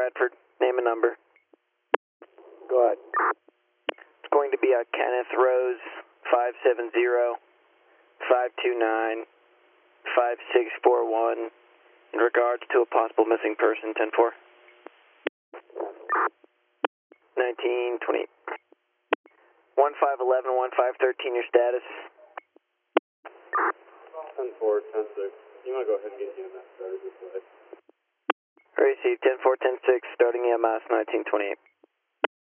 Medford. Name and number. Go ahead. It's going to be a Kenneth Rose 570-529-5641 in regards to a possible missing person, 10-4. 1928. 1511, 1513, your status? 10-4, 10-6. You want to go ahead and get EMS started this way. Received 10-4, 10-6, starting EMS 1928.